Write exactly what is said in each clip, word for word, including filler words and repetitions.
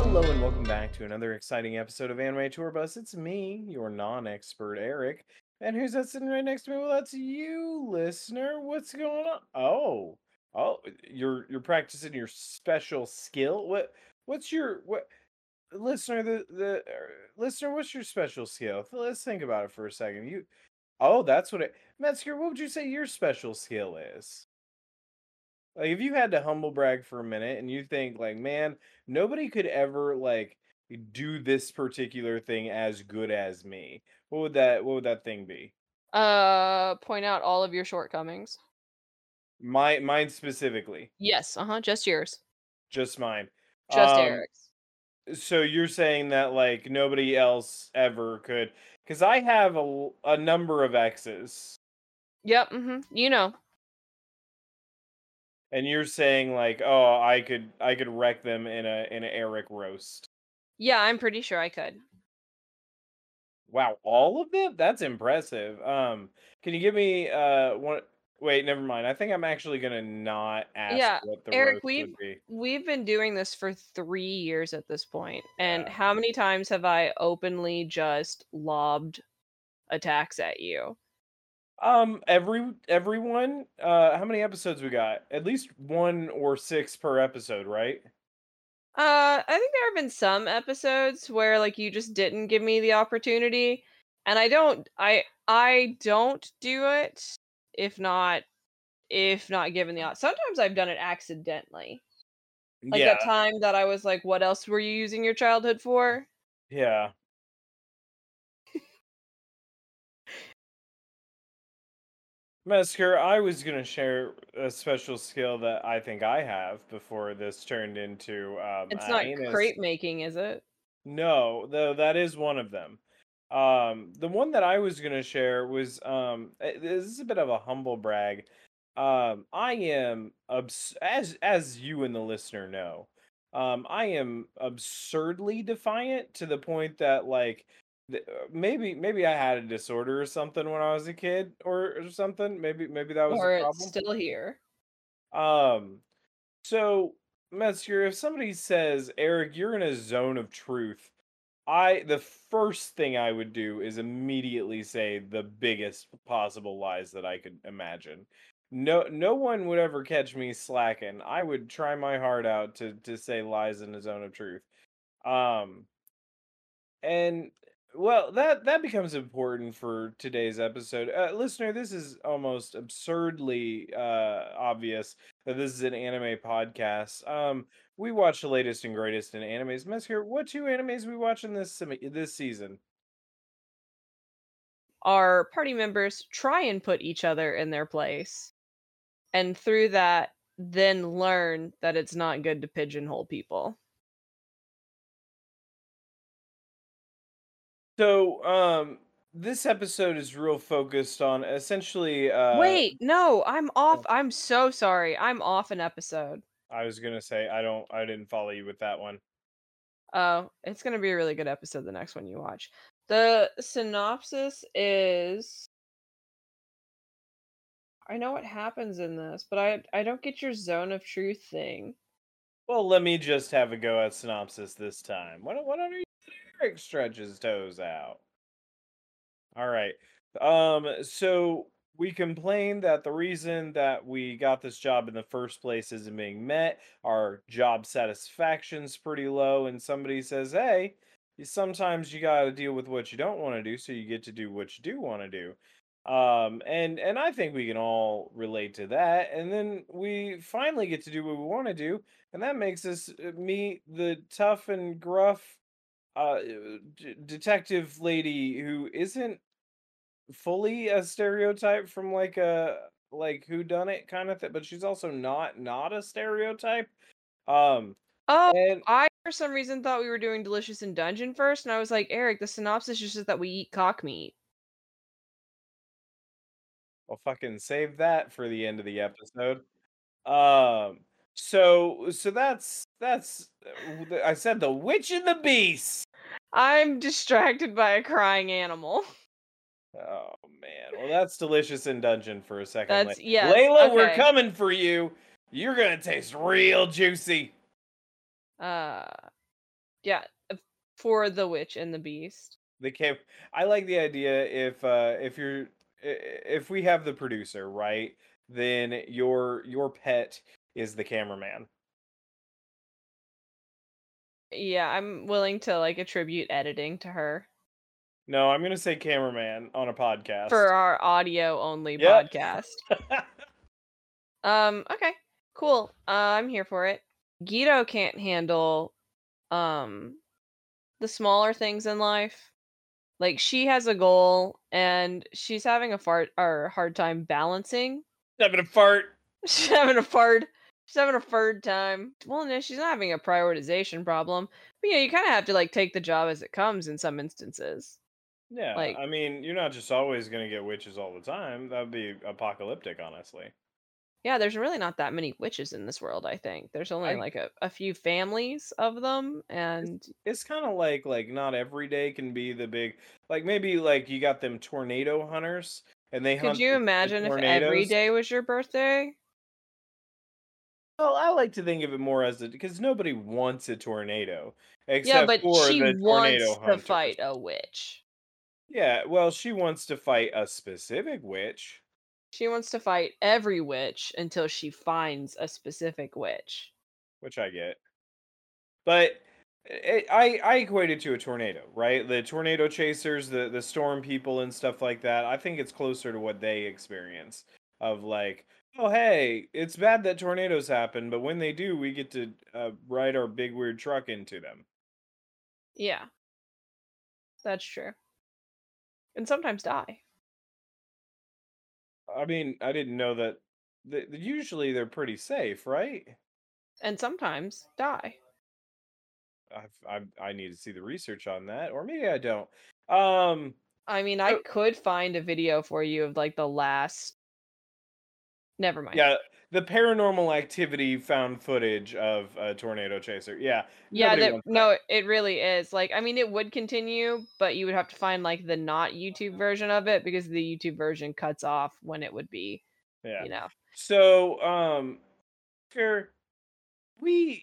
Hello and welcome back to another exciting episode of Anime Tour Bus. It's me, your non-expert Eric. And who's that sitting right next to me? Well, that's you, listener. What's going on? Oh, oh, you're you're practicing your special skill. What what's your what listener the the uh, listener? What's your special skill? Let's think about it for a second. You oh, that's what it. Metzger, what would you say your special skill is? Like if you had to humble brag for a minute and you think like, man, nobody could ever like do this particular thing as good as me. What would that what would that thing be? Uh, point out all of your shortcomings. My mine specifically, Yes, uh-huh, just yours. just mine. Just Um Eric's. so you're saying that like nobody else ever could, cuz I have a l- a number of exes, Yep, mhm, you know. and you're saying like, oh, I could I could wreck them in a in an Eric roast. Yeah, I'm pretty sure I could. Wow, all of them? That's impressive. Um, can you give me uh one wait, never mind. I think I'm actually gonna not ask Yeah, what the Eric, roast we've would be. we've been doing this for three years at this point, and Yeah. how many times have I openly just lobbed attacks at you? Um, every everyone, uh how many episodes we got? At least one or six per episode, right? Uh, I think there have been some episodes where, like, you just didn't give me the opportunity, and I don't I I don't do it if not if not given the op sometimes I've done it accidentally. Like Yeah, that time that I was like, "What else were you using your childhood for?" yeah. Mesker, I was gonna share a special skill that I think I have before this turned into um It's uh, not anus. crepe making, is it? No, though that is one of them. Um, the one that I was gonna share was um, eh, this is a bit of a humble brag. Um, I am abs- as as you and the listener know, um, I am absurdly defiant to the point that like th- uh, maybe maybe I had a disorder or something when I was a kid or, or something. Maybe maybe that was the Or it's problem. still here? Um, so Metzger, if somebody says, Eric, you're in a zone of truth, I the first thing I would do is immediately say the biggest possible lies that I could imagine. No no one would ever catch me slacking. I would try my heart out to to say lies in the zone of truth. Um and well, that that becomes important for today's episode. Uh, listener, this is almost absurdly uh, obvious that this is an anime podcast. Um, we watch the latest and greatest in animes. Mesker, what two animes we watching this semi- this season? Our party members try and put each other in their place, and through that, then learn that it's not good to pigeonhole people. So, um, this episode is real focused on essentially. Uh, Wait, no, I'm off. oh, I'm so sorry. I'm off an episode. I was gonna say I don't. I didn't follow you with that one. Oh, it's gonna be a really good episode, the next one you watch. The synopsis is I know what happens in this, but I I don't get your zone of truth thing. Well, let me just have a go at synopsis this time. Why don't Why don't you Eric stretch his toes out? All right. Um, so we complained that the reason that we got this job in the first place isn't being met. Our job satisfaction's pretty low, and somebody says, "Hey, you- sometimes you got to deal with what you don't want to do, so you get to do what you do want to do." Um, and and I think we can all relate to that. And then we finally get to do what we want to do, and that makes us uh, meet the tough and gruff uh d- detective lady who isn't fully a stereotype from like a like who done it kind of thing, but she's also not not a stereotype. Um Oh, and I for some reason thought we were doing Delicious in Dungeon first, and I was like, Eric, the synopsis just says that we eat cock meat. I'll fucking save that for the end of the episode. Um so so that's that's uh, the- I said the witch and the beast. I'm distracted by a crying animal. Oh man. Well, that's delicious in dungeon for a second. Lay- That's yes. Layla, we're Okay. coming for you. You're gonna taste real juicy. Uh Yeah, uh, for the witch and the beast. The cam I like the idea if uh if you're i- i- if we have the producer, right? Then your your pet is the cameraman. Yeah, I'm willing to like attribute editing to her No, I'm gonna say cameraman on a for podcast. our audio only Yep. podcast. Um, okay, cool. Uh, I'm here for it. Guido can't handle um the smaller things in life. Like she has a goal and she's having a fart or hard time balancing. Having a fart. She's having a fart. She's having a fart time. Well, no, she's not having a prioritization problem. But yeah, you kind of have to like take the job as it comes in some instances. Yeah, Like, I mean, you're not just always gonna get witches all the time. That would be apocalyptic, honestly. yeah, there's really not that many witches in this world, I think. There's only I like a, a few families of them, it's, and it's kind of like like not every day can be the big like maybe like you got them tornado hunters and they could hunt you the, the imagine if every tornadoes. day was your birthday? Well, I like to think of it more as a because nobody wants a tornado Yeah, except but for she the tornado wants to hunters. fight a witch. Yeah, well, she wants to fight a specific witch, She wants to fight every witch until she finds a specific witch. which I get. But it, I I equate it to a tornado, right? The tornado chasers, the the storm people and stuff like that. I think it's closer to what they experience of like, oh hey, it's bad that tornadoes happen, but when they do, we get to uh, ride our big weird truck into them. Yeah, that's true. And sometimes die. I mean, I didn't know that. th- Usually they're pretty safe, right? And sometimes die. I've, I've I need to see the research on that, or maybe I don't. Um, I mean, I so could find a video for you of like the last. Never mind. yeah, the paranormal activity found footage of a tornado chaser. Yeah, Yeah, nobody that wants that. no, it really is. Like, I mean, it would continue, but you would have to find like the not YouTube version of it because the YouTube version cuts off when it would be, Yeah. you know. So, um, sure, we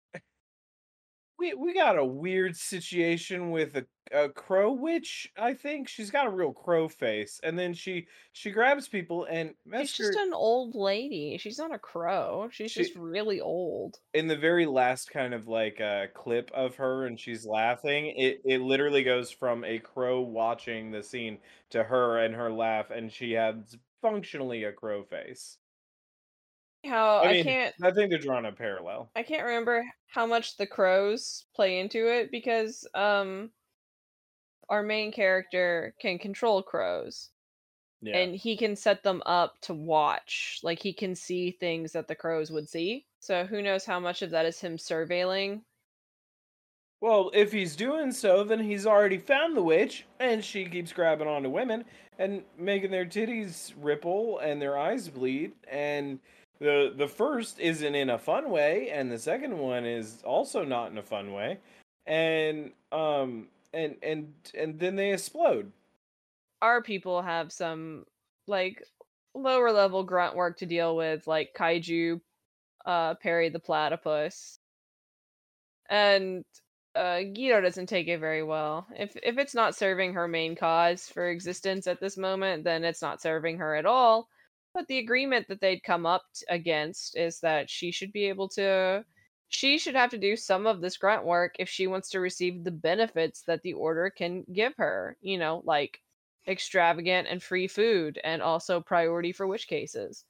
we we got a weird situation with a a crow witch. I think she's got a real crow face, and then she she grabs people and She's just Mesker. an old lady. She's not a crow. She's She just really old. in the very last kind of like uh clip of her and she's laughing, it it literally goes from a crow watching the scene to her and her laugh, and she has functionally a crow face. How I I mean, can't I think they're drawing a parallel. I can't remember how much the crows play into it because um our main character can control crows Yeah. and he can set them up to watch. Like he can see things that the crows would see. So who knows how much of that is him surveilling. Well, if he's doing so, then he's already found the witch, and she keeps grabbing onto women and making their titties ripple and their eyes bleed. And the the first isn't in a fun way, and the second one is also not in a fun way. And um and and and then they explode. Our people have some like lower level grunt work to deal with, like kaiju, uh, Perry the platypus, and uh, Guido doesn't take it very well. If if it's not serving her main cause for existence at this moment, then it's not serving her at all. But the agreement that they'd come up t- against is that she should be able to, she should have to do some of this grunt work if she wants to receive the benefits that the order can give her. You know, like extravagant and free food, and also priority for witch cases.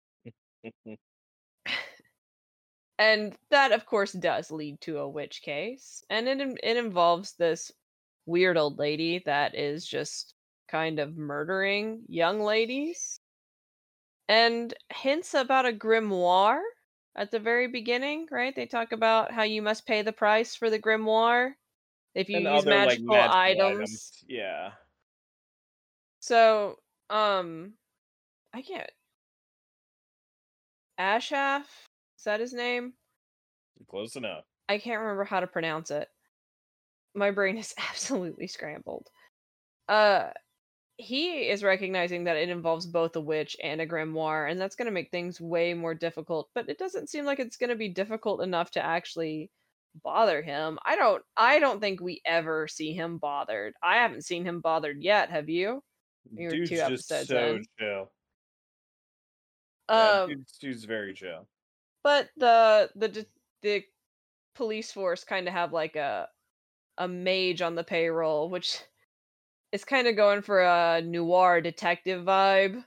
And that, of course, does lead to a witch case, and it in it involves this weird old lady that is just kind of murdering young ladies, and hints about a grimoire at the very beginning, right? They talk about how you must pay the price for the grimoire if you And use other like magical magical items. items. Yeah. So, um, I can't Ashaf? Is that his name? Close enough. I can't remember how to pronounce it. My brain is absolutely scrambled. Uh, he is recognizing that it involves both a witch and a grimoire, and that's going to make things way more difficult. But it doesn't seem like it's going to be difficult enough to actually bother him. I don't I don't think we ever see him bothered. I haven't seen him bothered yet, have you? You're two Dude's just episodes so in. chill. Yeah, Um, dude's, dude's very chill. but the the d- the police force kind of have like a a mage on the payroll, which is kind of going for a noir detective vibe.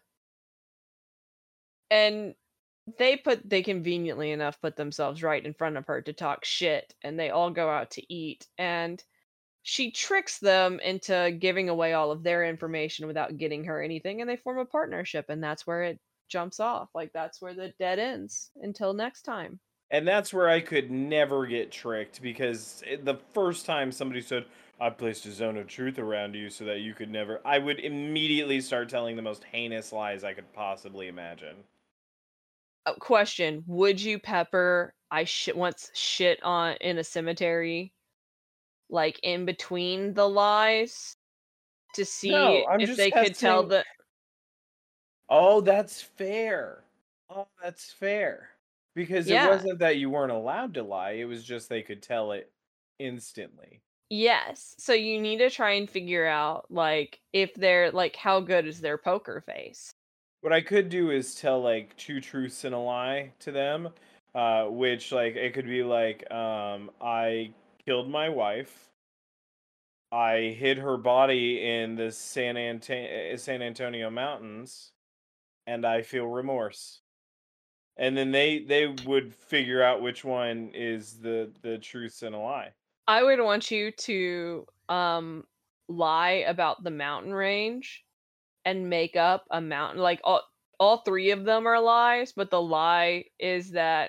And they put they conveniently enough put themselves right in front of her to talk shit, and they all go out to eat, and she tricks them into giving away all of their information without getting her anything, and they form a partnership, and that's where it jumps off. Like that's where the dead ends until next time. And that's where I could never get tricked because it- the first time somebody said, I placed a zone of truth around you so that you could never, I would immediately start telling the most heinous lies I could possibly imagine. Uh, question: would you pepper I shit once shit on in a cemetery, like in between the lies, to No, see I'm if just they could tell testing. the Oh, that's fair. Oh, that's fair. Because it yeah. wasn't that you weren't allowed to lie, it was just they could tell it instantly. Yes. So you need to try and figure out like if they're like how good is their poker face. What I could do is tell like two truths and a lie to them, uh, which like it could be like, um, I killed my wife. I hid her body in the San Anta- San Antonio mountains, and I feel remorse. And then they they would figure out which one is the the truth and a lie. I would want you to um lie about the mountain range and make up a mountain like all all three of them are lies, but the lie is that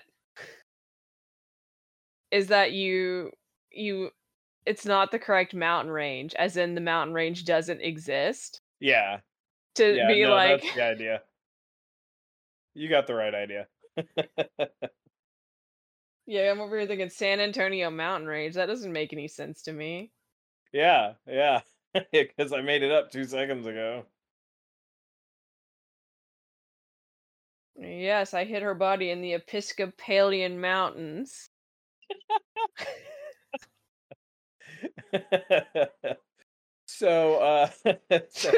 is that you you it's not the correct mountain range, as in the mountain range doesn't exist. Yeah, To yeah, be no, like, that's the idea. You got the right idea. yeah, I'm over here thinking San Antonio mountain range. That doesn't make any sense to me. Yeah, yeah, because I made it up two seconds ago. Yes, I hid her body in the Episcopalian mountains. So, uh, so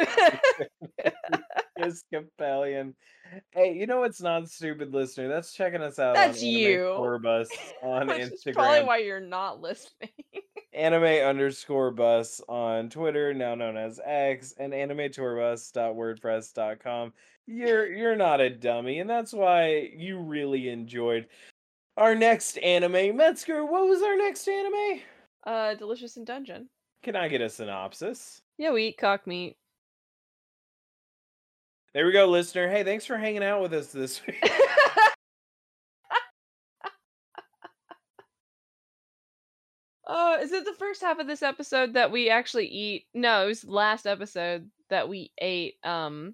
Episcopalian. Hey, you know what's not stupid, listener? That's checking us out on That's Anime you. Tour Bus on Which is probably Instagram. why you're not listening. Anime underscore bus on Twitter, now known as X, and animetourbus dot wordpress dot com. You're you're not a dummy, and that's why you really enjoyed our next anime. Metzger, what was our next anime? Uh, Delicious in Dungeon. Can I get a synopsis? Yeah, we eat cock meat. There we go, listener. Hey, thanks for hanging out with us this week. Uh, is it the first half of this episode that we actually eat? No, it was last episode that we ate um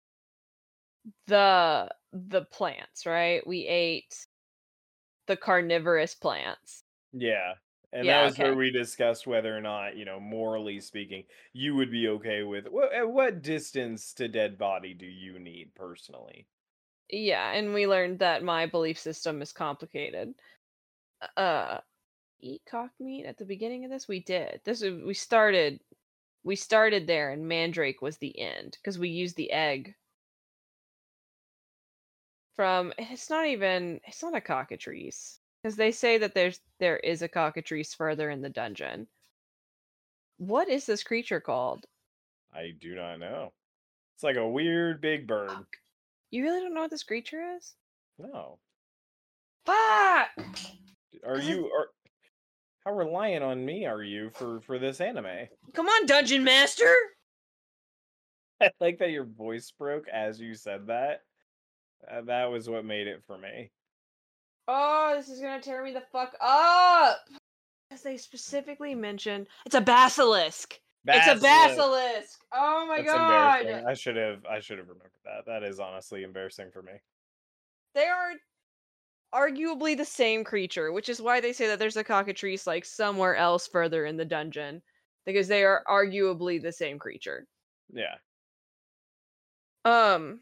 the the plants, right? We ate the carnivorous plants. Yeah. And that Yeah, was where okay. we discussed whether or not, you know, morally speaking, you would be okay with what, at what distance to dead body do you need personally? Yeah, and we learned that my belief system is complicated. Uh, eat cock meat at the beginning of this? We did. This is we started we started there and Mandrake was the end because we used the egg from it's not even it's not a cockatrice because they say that there's there is a cockatrice further in the dungeon. What is this creature called? I do not know. It's like a weird big bird. Fuck. You really don't know what this creature is? No. Fuck! Are 'Cause it's, you are how reliant on me are you for for this anime? come on, Dungeon Master! I like that your voice broke as you said that. Uh, that was what made it for me. Oh, this is gonna tear me the fuck up! Because they specifically mentioned it's a basilisk. It's a Basilisk. basilisk. Oh my That's embarrassing. god. I should have I should have remembered that. That is honestly embarrassing for me. They are arguably the same creature, which is why they say that there's a cockatrice like somewhere else further in the dungeon because they are arguably the same creature. Yeah. Um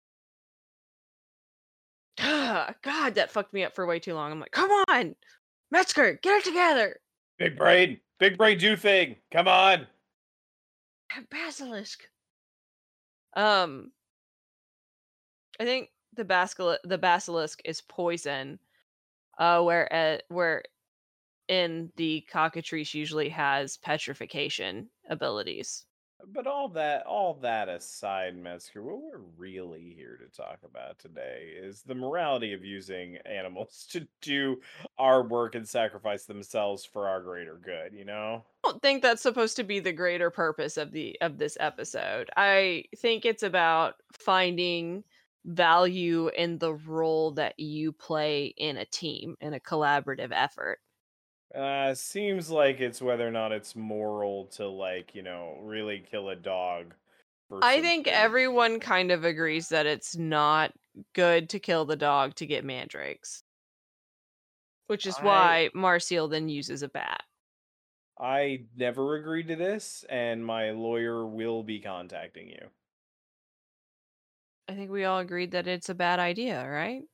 God, that fucked me up for way too long. I'm like, "Come on. Metzger, get it together. Big brain, big brain do thing. Come on. Basilisk. Um, I think the basilisk the basilisk is poison. Uh, where uh, where in the cockatrice usually has petrification abilities. But all that all that aside, Metzger, what we're really here to talk about today is the morality of using animals to do our work and sacrifice themselves for our greater good, you know? I don't think that's supposed to be the greater purpose of the of this episode. I think it's about finding value in the role that you play in a team, in a collaborative effort. Uh, seems like it's whether or not it's moral to, like, you know, really kill a dog for I some think food. everyone kind of agrees that it's not good to kill the dog to get mandrakes, which is I why Marcial then uses a bat. I never agreed to this, and my lawyer will be contacting you. I think we all agreed that it's a bad idea, right?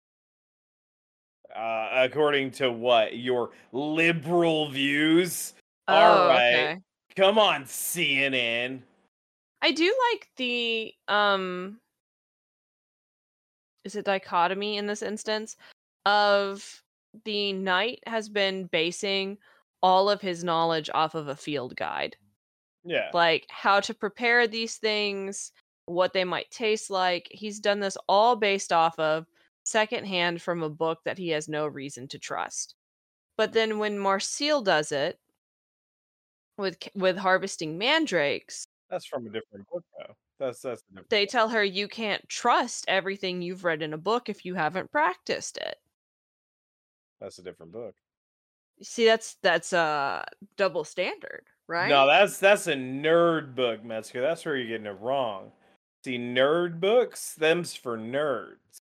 Uh, according to what? Your liberal views? All Oh, right. okay. Come on, C N N. I do like the um is it dichotomy in this instance of the knight has been basing all of his knowledge off of a field guide. Yeah, Like how to prepare these things, what they might taste like. He's done this all based off of secondhand from a book that he has no reason to trust. But then when Marcel does it with c- with harvesting mandrakes, that's from a different book, though. That's that's a different they book. tell her you can't trust everything you've read in a book if you haven't practiced it. That's a different book. See, that's that's a double standard, No, right? that's that's a nerd book, Metzger. That's where you're getting it wrong. See, nerd books, them's for nerds.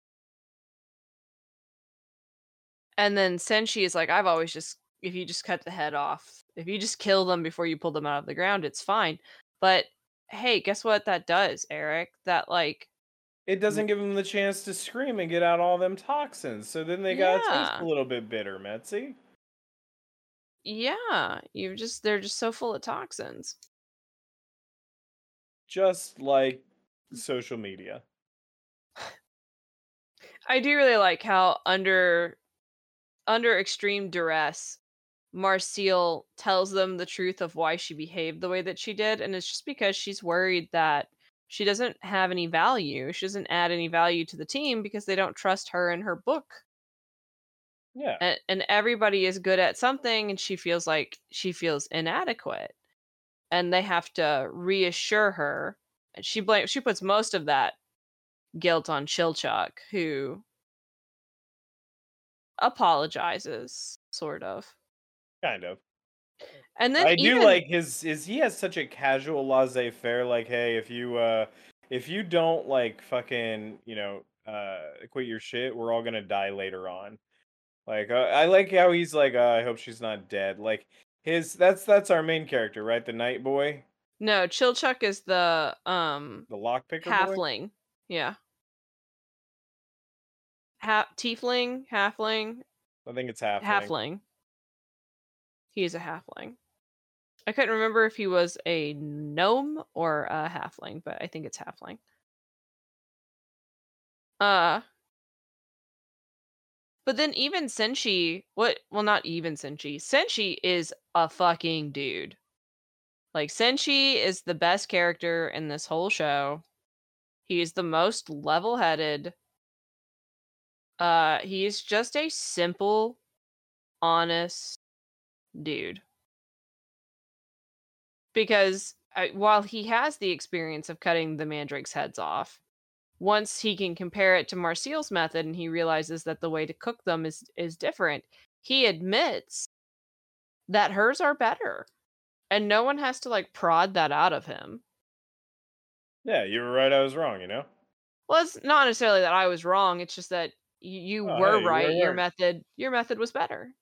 And then Senshi is like, I've always just if you just cut the head off, if you just kill them before you pull them out of the ground, it's fine. But hey, guess what that does, Eric? That like It r- doesn't give them the chance to scream and get out all them toxins, so then they gotta taste a yeah. little bit bitter, Metzi. Yeah. You just they're just so full of toxins. Just like social media. I do really like how under under extreme duress Marcel tells them the truth of why she behaved the way that she did, and it's just because she's worried that she doesn't have any value. She doesn't add any value to the team because they don't trust her and her book. Yeah. And, and everybody is good at something, and she feels like she feels inadequate. And they have to reassure her. And she blames. She puts most of that guilt on Chilchuck, who apologizes, sort of. Kind of. And then I do even like his is he has such a casual laissez-faire, like, hey, if you uh if you don't like fucking, you know, uh quit your shit, we're all gonna die later on. Like uh, I like how he's like, uh, I hope she's not dead. Like his that's that's our main character, right? The night boy, no, Chilchuck is the um the lockpicker boy. halfling. Yeah. Ha- tiefling, halfling, I think it's halfling. halfling. He is a halfling. I couldn't remember if he was a gnome or a halfling, but I think it's halfling. Uh, but then even Senshi, what? Well, not even Senshi. Senshi is a fucking dude. Like Senshi is the best character in this whole show. He is the most level-headed. Uh, he is just a simple, honest dude. Because uh, while he has the experience of cutting the mandrake's heads off, once he can compare it to Marcial's method and he realizes that the way to cook them is is different, he admits that hers are better. And no one has to like prod that out of him. Yeah, you were right. I was wrong. You know. Well, it's not necessarily that I was wrong, it's just that y- you Oh, were hey, you right. were Your right. method your method was better.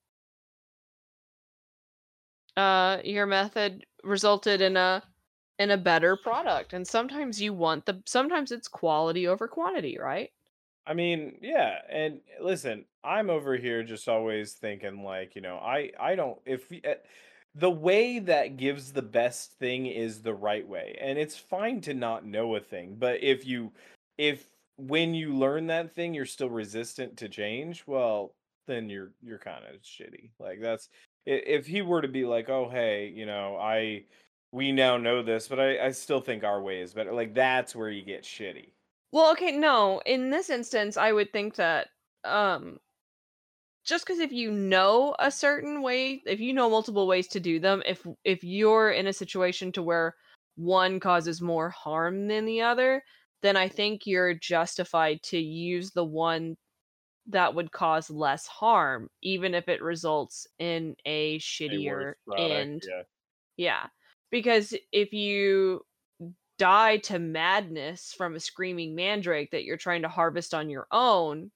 Uh your method resulted in a in a better product. And sometimes you want the sometimes it's quality over quantity, right? I mean, yeah, and listen, I'm over here just always thinking like, you know, I I don't if we- uh, the way that gives the best thing is the right way. And it's fine to not know a thing, but if you if when you learn that thing you're still resistant to change, well, then you're you're kind of shitty. Like that's i- if he were to be like, "Oh, hey, you know, I we now know this, but I I still think our way is better." Like that's where you get shitty. Well, okay, no. In this instance, I would think that um just because if you know a certain way, if you know multiple ways to do them, if if you're in a situation to where one causes more harm than the other, then I think you're justified to use the one that would cause less harm, even if it results in a A worse shittier product, end. yeah. Yeah. Because if you die to madness from a screaming mandrake that you're trying to harvest on your own,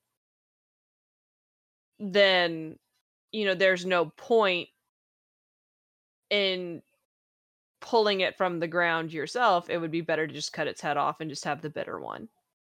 then, you know, there's no point in pulling it from the ground yourself. It would be better to just cut its head off and just have the bitter one.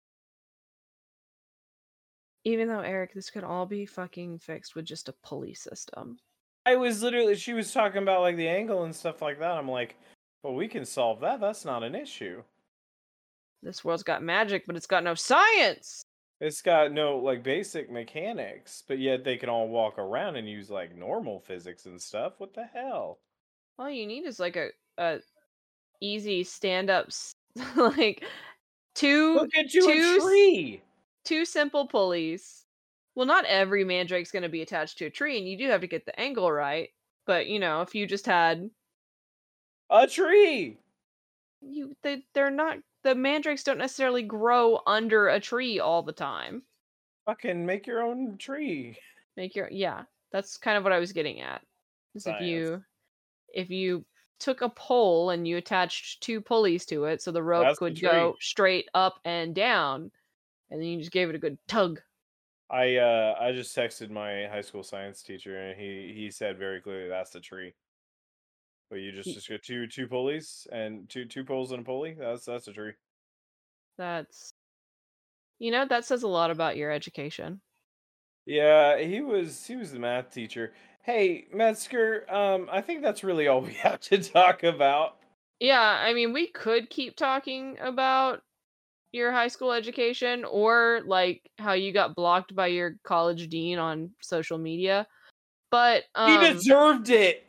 Even though, Eric, this could all be fucking fixed with just a pulley system. I was literally she was talking about like the angle and stuff like that. I'm like, well, we can solve that. That's not an issue. This world's got magic, but it's got no science. It's got no like basic mechanics, but yet they can all walk around and use like normal physics and stuff. What the hell? All you need is like a, a easy stand ups, like two Look at you a two s- tree. two simple pulleys. Well, not every mandrake's going to be attached to a tree, and you do have to get the angle right. But you know, if you just had A tree. you, they they're not the mandrakes don't necessarily grow under a tree all the time. Fucking make your own tree. Make your yeah, that's kind of what I was getting at. Is if Science. you if you took a pole and you attached two pulleys to it so the rope That's the could tree. go straight up and down, and then you just gave it a good tug. I uh I just texted my high school science teacher and he he said very clearly that's the tree. But you just Y- just got two two pulleys and two two poles and a pulley. That's that's a tree. That's you know, that says a lot about your education. Yeah, he was he was the math teacher. Hey, Metzger, um, I think that's really all we have to talk about. Yeah, I mean, we could keep talking about your high school education or like how you got blocked by your college dean on social media. But He um deserved it.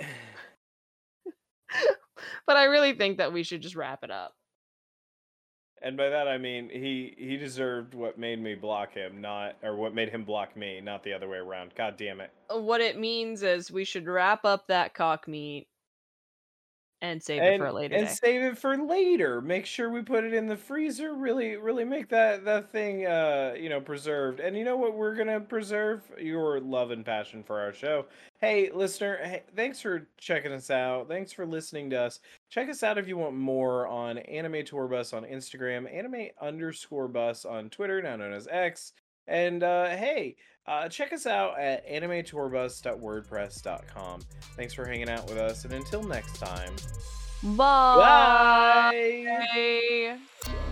but I really think that we should just wrap it up. And by that I mean he he deserved what made me block him, not or what made him block me, not the other way around. God damn it. Uh, What it means is we should wrap up that cock meat and save it for And a later and day. save it for later. Make sure we put it in the freezer. Really, really make that that thing uh, you know, preserved. And you know what we're gonna preserve? Your love and passion for our show. Hey, listener, hey, thanks for checking us out. Thanks for listening to us. Check us out if you want more on Anime Tour Bus on Instagram, anime underscore bus on Twitter, now known as X. And uh, hey, uh, check us out at anime tour bus dot wordpress dot com. Thanks for hanging out with us, and until next time. Bye. Bye.